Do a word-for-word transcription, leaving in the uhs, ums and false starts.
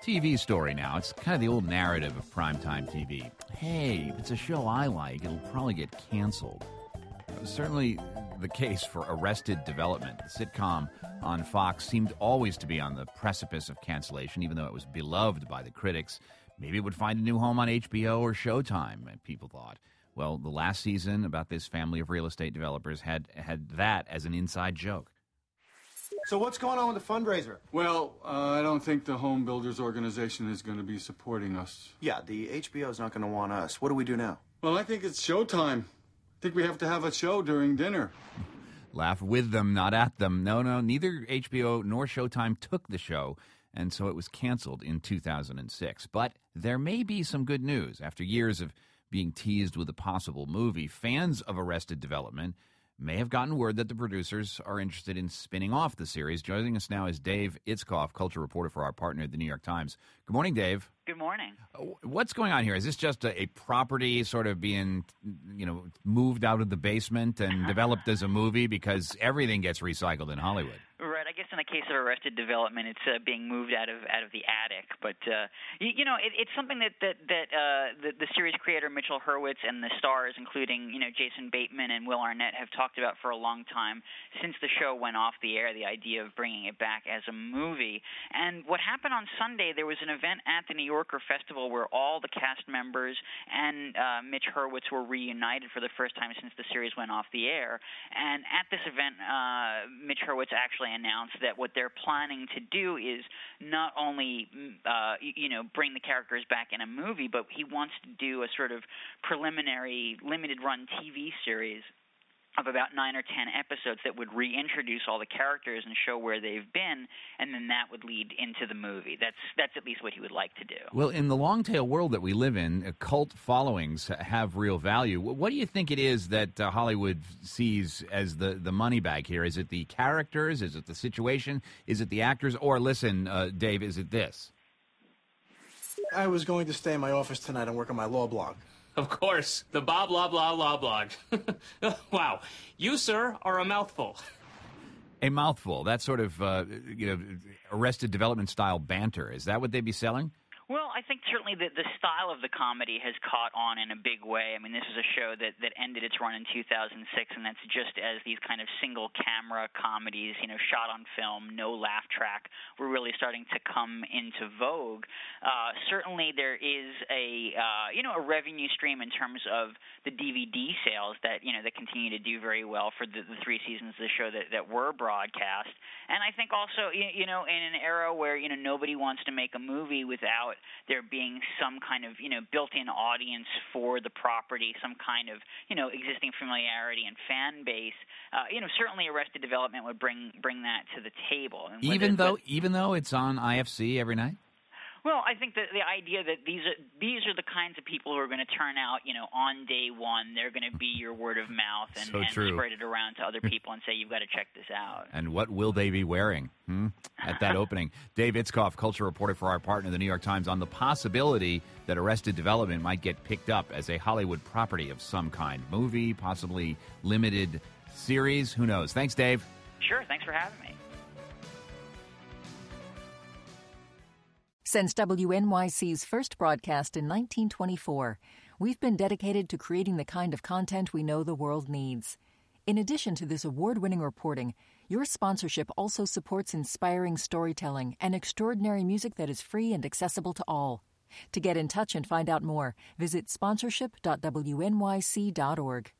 T V story now. It's kind of the old narrative of primetime T V. Hey, if it's a show I like, it'll probably get canceled. It was certainly the case for Arrested Development. The sitcom on Fox seemed always to be on the precipice of cancellation, even though it was beloved by the critics. Maybe it would find a new home on H B O or Showtime, people thought. Well, the last season about this family of real estate developers had had that as an inside joke. So what's going on with the fundraiser? Well, uh, I don't think the Home Builders Organization is going to be supporting us. Yeah, the H B O's not going to want us. What do we do now? Well, I think it's showtime. I think we have to have a show during dinner. Laugh with them, not at them. No, no, neither H B O nor Showtime took the show, and so it was canceled in two thousand six. But there may be some good news. After years of being teased with a possible movie, fans of Arrested Development may have gotten word that the producers are interested in spinning off the series. Joining us now is Dave Itzkoff, culture reporter for our partner at the New York Times. Good morning, Dave. Good morning. What's going on here? Is this just a, a property sort of being, you know, moved out of the basement and developed as a movie because everything gets recycled in Hollywood? Right. I guess in the case of Arrested Development, it's uh, being moved out of out of the attic. But uh, you, you know, it, it's something that that that uh, the, the series creator Mitchell Hurwitz and the stars, including you know Jason Bateman and Will Arnett, have talked about for a long time since the show went off the air. The idea of bringing it back as a movie. And what happened on Sunday? There was an event at the New Yorker Festival where all the cast members and uh, Mitch Hurwitz were reunited for the first time since the series went off the air. And at this event, uh, Mitch Hurwitz actually announced that what they're planning to do is not only, uh, you know, bring the characters back in a movie, but he wants to do a sort of preliminary limited-run T V series of about nine or ten episodes that would reintroduce all the characters and show where they've been, and then that would lead into the movie. That's that's at least what he would like to do. Well, in the long-tail world that we live in, cult followings have real value. What do you think it is that uh, Hollywood sees as the, the money bag here? Is it the characters? Is it the situation? Is it the actors? Or, listen, uh, Dave, is it this? I was going to stay in my office tonight and work on my law blog. Of course, the blah, blah, blah, blah blog. Wow. You, sir, are a mouthful. A mouthful. That sort of, uh, you know, Arrested Development style banter. Is that what they'd be selling? Well, I think certainly the, the style of the comedy has caught on in a big way. I mean, this is a show that, that ended its run in two thousand six, and that's just as these kind of single-camera comedies, you know, shot on film, no laugh track, were really starting to come into vogue. Uh, certainly there is a, uh, you know, a revenue stream in terms of the D V D sales that, you know, that continue to do very well for the, the three seasons of the show that, that were broadcast. And I think also, you, you know, in an era where, you know, nobody wants to make a movie without there being some kind of, you know, built-in audience for the property, some kind of, you know, existing familiarity and fan base. Uh, you know, certainly Arrested Development would bring bring that to the table. And even though but, even though it's on I F C every night? Well, I think that the idea that these are these are the kinds of people who are going to turn out, you know, on day one. They're going to be your word of mouth and, so and true. spread it around to other people and say, you've got to check this out. And what will they be wearing hmm? at that opening? Dave Itzkoff, culture reporter for our partner, the New York Times, on the possibility that Arrested Development might get picked up as a Hollywood property of some kind. Movie, possibly limited series. Who knows? Thanks, Dave. Sure. Thanks for having me. Since W N Y C's first broadcast in nineteen twenty-four, we've been dedicated to creating the kind of content we know the world needs. In addition to this award-winning reporting, your sponsorship also supports inspiring storytelling and extraordinary music that is free and accessible to all. To get in touch and find out more, visit sponsorship dot w n y c dot org.